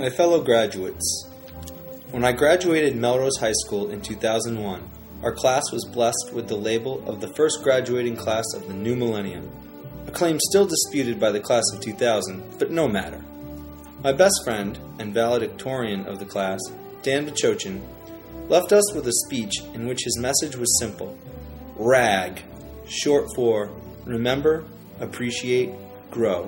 My fellow graduates, when I graduated Melrose High School in 2001, our class was blessed with the label of the first graduating class of the new millennium, a claim still disputed by the class of 2000, but no matter. My best friend and valedictorian of the class, Dan Bachochin, left us with a speech in which his message was simple: RAG, short for Remember, Appreciate, Grow.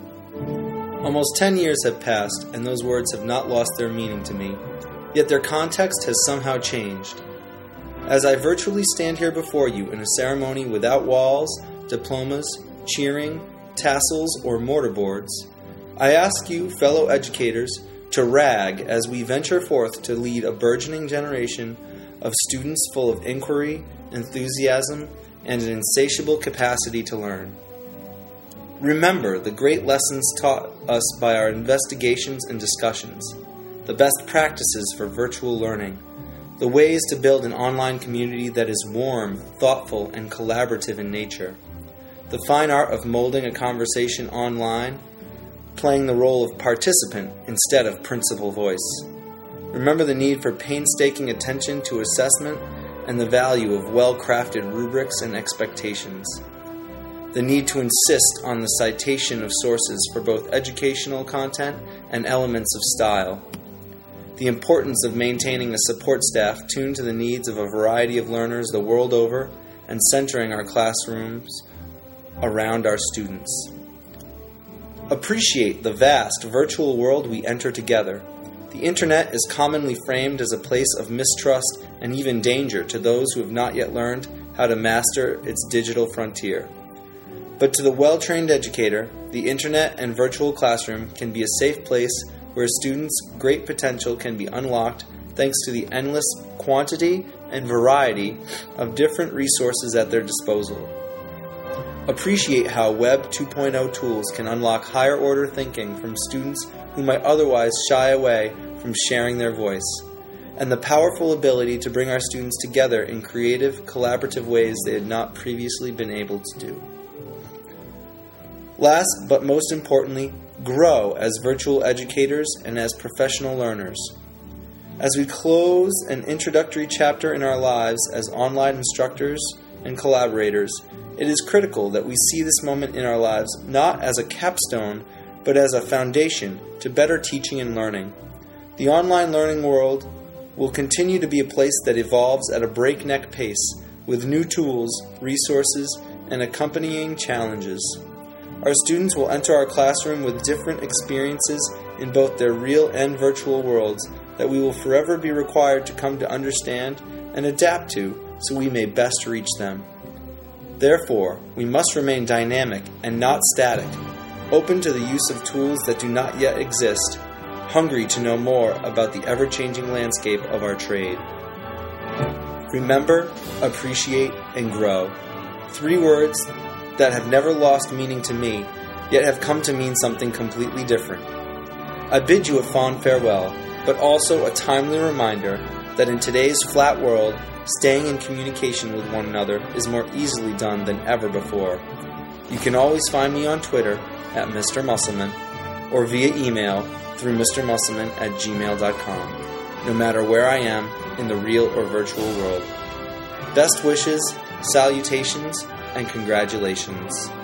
Almost 10 years have passed, and those words have not lost their meaning to me, yet their context has somehow changed. As I virtually stand here before you in a ceremony without walls, diplomas, cheering, tassels, or mortarboards, I ask you, fellow educators, to RAG as we venture forth to lead a burgeoning generation of students full of inquiry, enthusiasm, and an insatiable capacity to learn. Remember the great lessons taught us by our investigations and discussions, the best practices for virtual learning, the ways to build an online community that is warm, thoughtful, and collaborative in nature, the fine art of molding a conversation online, playing the role of participant instead of principal voice. Remember the need for painstaking attention to assessment and the value of well-crafted rubrics and expectations. The need to insist on the citation of sources for both educational content and elements of style. The importance of maintaining a support staff tuned to the needs of a variety of learners the world over and centering our classrooms around our students. Appreciate the vast virtual world we enter together. The internet is commonly framed as a place of mistrust and even danger to those who have not yet learned how to master its digital frontier. But to the well-trained educator, the internet and virtual classroom can be a safe place where students' great potential can be unlocked thanks to the endless quantity and variety of different resources at their disposal. Appreciate how Web 2.0 tools can unlock higher-order thinking from students who might otherwise shy away from sharing their voice, and the powerful ability to bring our students together in creative, collaborative ways they had not previously been able to do. Last, but most importantly, grow as virtual educators and as professional learners. As we close an introductory chapter in our lives as online instructors and collaborators, it is critical that we see this moment in our lives not as a capstone, but as a foundation to better teaching and learning. The online learning world will continue to be a place that evolves at a breakneck pace with new tools, resources, and accompanying challenges. Our students will enter our classroom with different experiences in both their real and virtual worlds that we will forever be required to come to understand and adapt to so we may best reach them. Therefore, we must remain dynamic and not static, open to the use of tools that do not yet exist, hungry to know more about the ever-changing landscape of our trade. Remember, appreciate, and grow. 3 words that have never lost meaning to me, yet have come to mean something completely different. I bid you a fond farewell, but also a timely reminder that in today's flat world, staying in communication with one another is more easily done than ever before. You can always find me on Twitter at Mr. Musselman or via email through mrmusselman@gmail.com, no matter where I am in the real or virtual world. Best wishes, salutations, and congratulations.